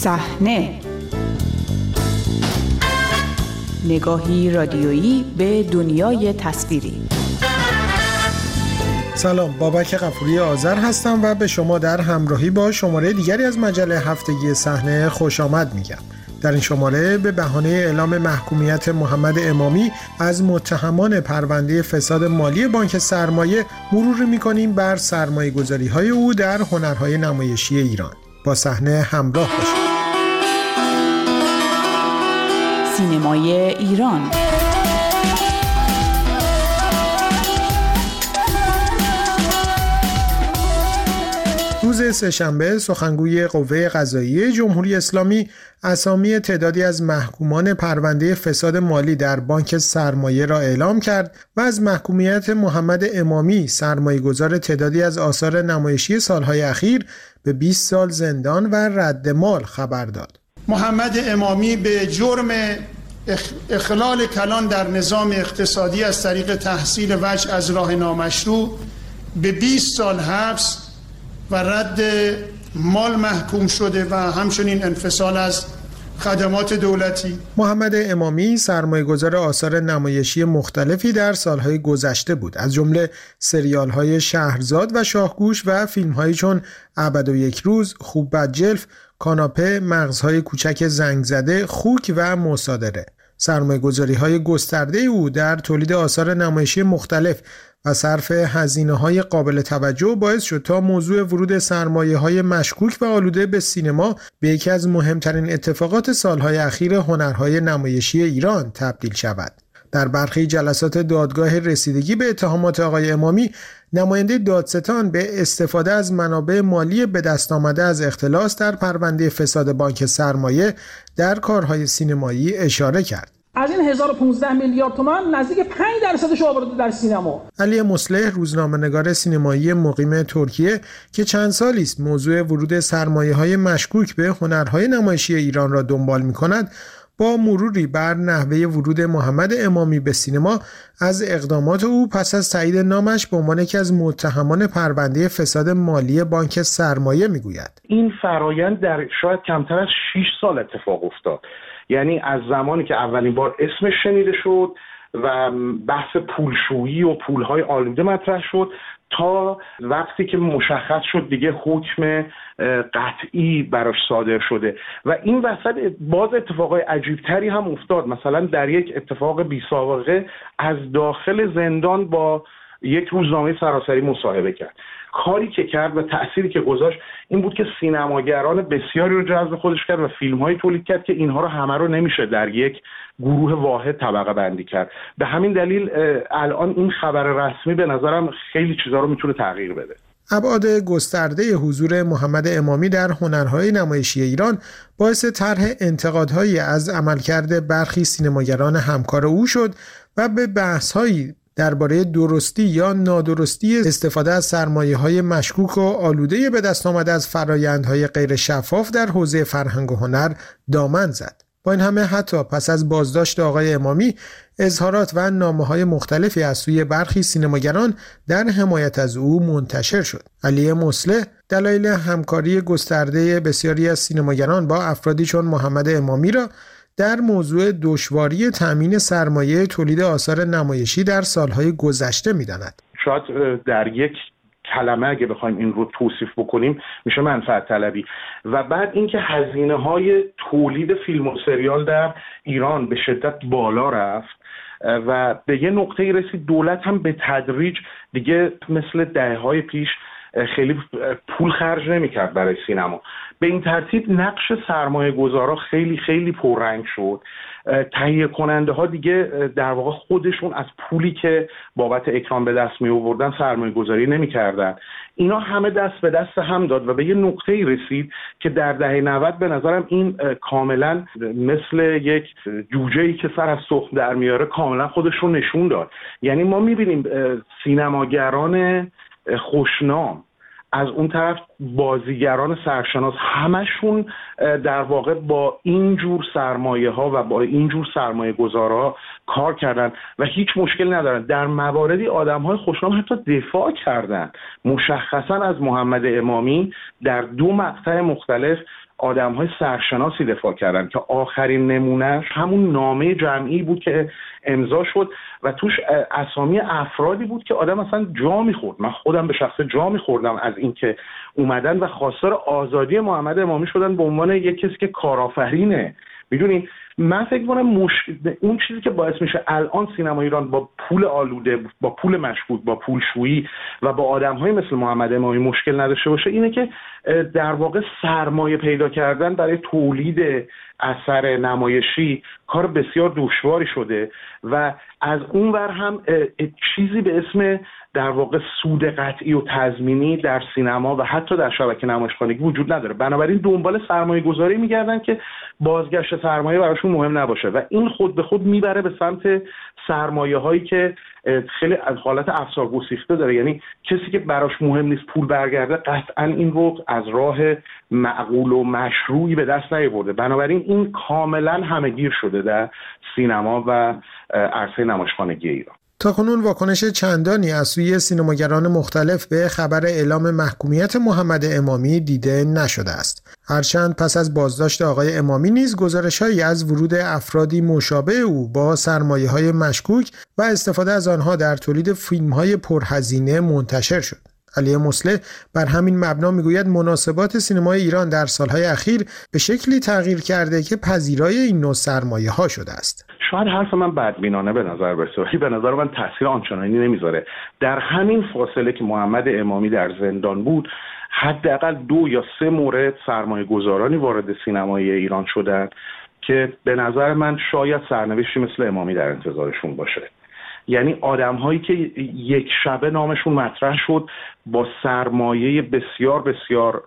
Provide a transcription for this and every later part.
صحنه، نگاهی رادیویی به دنیای تصویری. سلام، بابک غفوری آذر هستم و به شما در همراهی با شماره دیگری از مجله هفتگی صحنه خوش آمد میگم. در این شماره به بهانه اعلام محکومیت محمد امامی از متهمان پرونده فساد مالی بانک سرمایه مرور می‌کنیم بر سرمایه‌گذاری‌های او در هنرهای نمایشی ایران. با صحنه همراه باشید. سینمای ایران. روز سه‌شنبه سخنگوی قوه قضاییه جمهوری اسلامی اسامی تعدادی از محکومان پرونده فساد مالی در بانک سرمایه را اعلام کرد و از محکومیت محمد امامی سرمایه‌گذار تعدادی از آثار نمایشی سالهای اخیر به 20 سال زندان و رد مال خبر داد. محمد امامی به جرم اخلال کلان در نظام اقتصادی از طریق تحصیل وجه از راه نامشروع به 20 سال حبس و رد مال محکوم شده و همچنین انفصال از خدمات دولتی. محمد امامی سرمایه‌گذار آثار نمایشی مختلفی در سالهای گذشته بود، از جمله سریال‌های شهرزاد و شاهگوش و فیلم‌هایی چون ابد و یک روز، خوب بد جلف، کاناپه، مغزهای کوچک زنگ زده، خوک و مصادره. سرمایه‌گذاری‌های گسترده او در تولید آثار نمایشی مختلف و صرف هزینه‌های قابل توجه باعث شد تا موضوع ورود سرمایه‌های مشکوک و آلوده به سینما به یکی از مهمترین اتفاقات سالهای اخیر هنرهای نمایشی ایران تبدیل شود. در برخی جلسات دادگاه رسیدگی به اتهامات آقای امامی، نماینده دادستان به استفاده از منابع مالی به دست آمده از اختلاس در پرونده فساد بانک سرمایه در کارهای سینمایی اشاره کرد. از این 1015 میلیارد تومان نزدیک 5% آورده در سینما. علی مصلح، روزنامه‌نگار سینمایی مقیم ترکیه که چند سالی است موضوع ورود سرمایه‌های مشکوک به هنرهای نمایشی ایران را دنبال می‌کند، با مروری بر نحوه ورود محمد امامی به سینما از اقدامات او پس از تایید نامش به عنوان یکی از متهمان پرونده فساد مالی بانک سرمایه میگوید. این فرایند در شاید کمتر از 6 سال اتفاق افتاد. یعنی از زمانی که اولین بار اسمش شنیده شد و بحث پولشویی و پولهای آلوده مطرح شد تا وقتی که مشخص شد دیگه حکم قطعی براش صادر شده و این وسط باز اتفاقای عجیبتری هم افتاد. مثلا در یک اتفاق بی سابقه از داخل زندان با یک روزنامه سراسری مصاحبه کرد. کاری که کرد و تأثیری که گذاشت این بود که سینماگران بسیاری رو جذب خودش کرد و فیلم‌هایی تولید کرد که اینها رو همه رو نمیشه در یک گروه واحد طبقه بندی کرد. به همین دلیل الان این خبر رسمی به نظرم خیلی چیزا رو میتونه تغییر بده. ابعاد گسترده حضور محمد امامی در هنرهای نمایشی ایران باعث طرح انتقادهایی از عملکرد برخی سینماگران همکار او شد و به بحث‌هایی درباره درستی یا نادرستی استفاده از سرمایه‌های مشکوک و آلوده به دست آمده از فرآیندهای غیر شفاف در حوزه فرهنگ و هنر دامن زد. با این همه حتی پس از بازداشت آقای امامی، اظهارات و نامه‌های مختلفی از سوی برخی سینماگران در حمایت از او منتشر شد. علی مصلح دلایل همکاری گسترده بسیاری از سینماگران با افرادی چون محمد امامی را در موضوع دشواری تامین سرمایه تولید آثار نمایشی در سالهای گذشته می‌داند. شاید در یک کلمه اگه بخوایم این رو توصیف بکنیم میشه منفعت طلبی و بعد اینکه هزینه‌های تولید فیلم و سریال در ایران به شدت بالا رفت و به یه نقطه‌ای رسید دولت هم به تدریج دیگه مثل دهه‌های پیش خیلی پول خرج نمی‌کرد برای سینما. به این ترتیب نقش سرمایه‌گذارا خیلی خیلی پررنگ شد. تهیه کننده ها دیگه در واقع خودشون از پولی که بابت اکران به دست می آوردن سرمایه گذاری نمی کردن. اینا همه دست به دست هم داد و به یه نقطه‌ای رسید که در دهه 90 به نظرم این کاملا مثل یک جوجه‌ای که سر از تخم در میاره کاملا خودش رو نشون داد. یعنی ما می بینیم سینماگران خوشنام، از اون طرف بازیگران سرشناس، همشون در واقع با اینجور سرمایه ها و با اینجور سرمایه گذارها کار کردن و هیچ مشکل ندارن. در مواردی آدم های خوشنام حتی دفاع کردن. مشخصا از محمد امامی در 2 مقطع مختلف آدم‌های سرشناسی دفاع کردن که آخرین نمونهش همون نامه جمعی بود که امضا شد و توش اسامی افرادی بود که آدم اصلا جا می‌خورد. من خودم به شخصه جا می‌خوردم از اینکه اومدن و خواستار آزادی محمد امامی شدن به عنوان یک کسی که کارآفرینه. میدونی من فکر کنم اون چیزی که باعث میشه الان سینما ایران با پول آلوده، با پول مشکوک، با پولشویی و با آدم‌های مثل محمد امامی مشکل نداشته باشه اینه که در واقع سرمایه پیدا کردن برای تولید اثر نمایشی کار بسیار دشواری شده و از اون ور هم چیزی به اسم در واقع سود قطعی و تضمینی در سینما و حتی در شبکه نمایشخانگی وجود نداره. بنابراین دنبال سرمایه گذاری میگردن که بازگشت سرمایه براشون مهم نباشه و این خود به خود میبره به سمت سرمایه هایی که خیلی از حالت افسار گسیخته داره. یعنی کسی که براش مهم نیست پول برگرده قطعا این رو از راه معقول و مشروعی به دست نیاورده. بنابراین این کاملا همه‌گیر شده در سینما و عرصه نمایشخانگی ایران. تاکنون واکنش چندانی از سوی سینماگران مختلف به خبر اعلام محکومیت محمد امامی دیده نشده است. هرچند پس از بازداشت آقای امامی نیز گزارش‌هایی از ورود افرادی مشابه او با سرمایه‌های مشکوک و استفاده از آنها در تولید فیلم‌های پرهزینه منتشر شد. علی مصلح بر همین مبنا میگوید مناسبات سینمای ایران در سالهای اخیر به شکلی تغییر کرده که پذیرای این نوع سرمایه‌ها شده است. شاید حرف من بدبینانه به نظر برسه ولی به نظر من تاثیر آنچنانی نمیذاره. در همین فاصله که محمد امامی در زندان بود حداقل 2 یا 3 مورد سرمایه گذارانی وارد سینمای ایران شدن که به نظر من شاید سرنوشتی مثل امامی در انتظارشون باشه. یعنی آدم‌هایی که یک شبه نامشون مطرح شد با سرمایه بسیار بسیار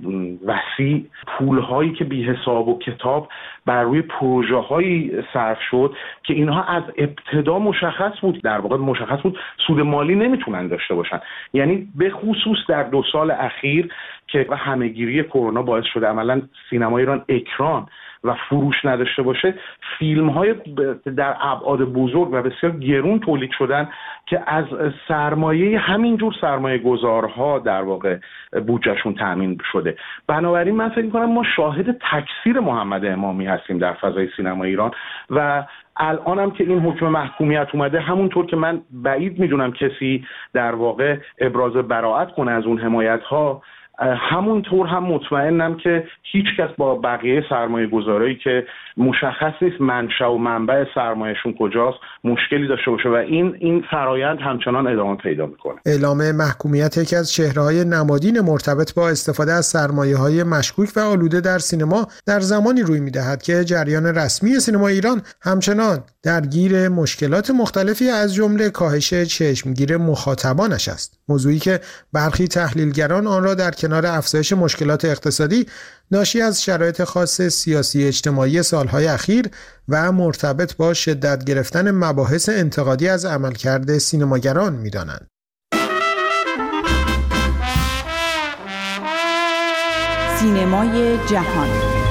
وسیع، پول‌هایی که بی حساب و کتاب بر روی پروژه‌هایی صرف شد که اینها از ابتدا مشخص بود، در واقع مشخص بود سود مالی نمیتونن داشته باشن. یعنی به خصوص در 2 سال اخیر که همه‌گیری کرونا باعث شده عملاً سینما ایران اکران و فروش نداشته باشه، فیلم‌های در ابعاد بزرگ و بسیار گرون تولید شدن که از سرمایه همینجور سرمایه گذارها در واقع بودجهشون تأمین شده. بنابراین من فکر می‌کنم ما شاهد تکثیر محمد امامی هستیم در فضای سینما ایران و الان هم که این حکم محکومیت اومده همونطور که من بعید میدونم کسی در واقع ابراز براءت کنه از اون حمایت‌ها، همونطور هم مطمئنم که هیچ کس با بقیه سرمایه گذارایی که مشخص نیست منشأ و منبع سرمایهشون کجاست مشکلی داشته باشه و این فرایند همچنان ادامه پیدا میکنه. اعلام محکومیت یکی از چهره‌های نمادین مرتبط با استفاده از سرمایه‌های مشکوک و آلوده در سینما در زمانی روی می‌دهد که جریان رسمی سینما ایران همچنان درگیر مشکلات مختلفی از جمله کاهش چشمگیر مخاطبانش است. موضوعی که برخی تحلیلگران آن را در کنار افزایش مشکلات اقتصادی ناشی از شرایط خاص سیاسی اجتماعی سالهای اخیر و مرتبط با شدت گرفتن مباحث انتقادی از عملکرد سینماگران می‌دانند. سینمای جهان.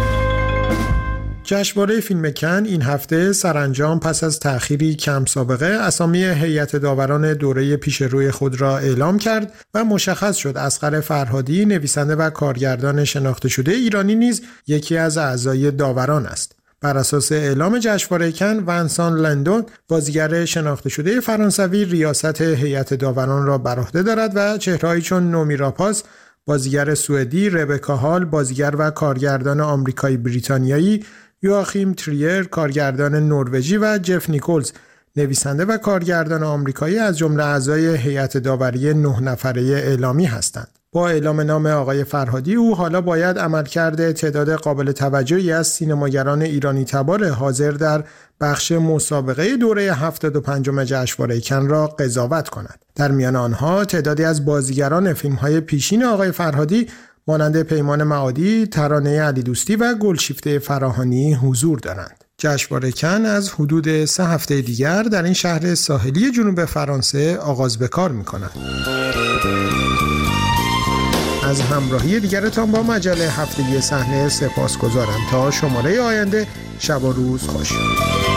جشنواره فیلم کن این هفته سرانجام پس از تأخیری کم سابقه اسامی هیئت داوران دوره پیش روی خود را اعلام کرد و مشخص شد اصغر فرهادی نویسنده و کارگردان شناخته شده ایرانی نیز یکی از اعضای داوران است. بر اساس اعلام جشنواره کن ونسان لندون بازیگر شناخته شده فرانسوی ریاست هیئت داوران را بر عهده دارد و چهرهایی چون نومی راپاس بازیگر سوئدی، ربکا هال بازیگر و کارگردان آمریکایی بریتانیایی، یواخیم تریر کارگردان نروژی و جف نیکولز نویسنده و کارگردان آمریکایی از جمله اعضای هیئت داوری 9 نفره اعلامی هستند. با اعلام نام آقای فرهادی او حالا باید عملکرد تعداد قابل توجهی از سینماگران ایرانی تبار حاضر در بخش مسابقه دوره 75 جشنواره کن را قضاوت کند. در میان آنها تعدادی از بازیگران فیلم‌های پیشین آقای فرهادی مانند پیمان معادی، ترانه علی دوستی و گلشیفته فراهانی حضور دارند. جشنواره کن از حدود 3 هفته دیگر در این شهر ساحلی جنوب فرانسه آغاز به کار می‌کند. از همراهی دیگرتان با مجله هفتگی صحنه سپاسگزارم. تا شماره آینده شب و روز خوش.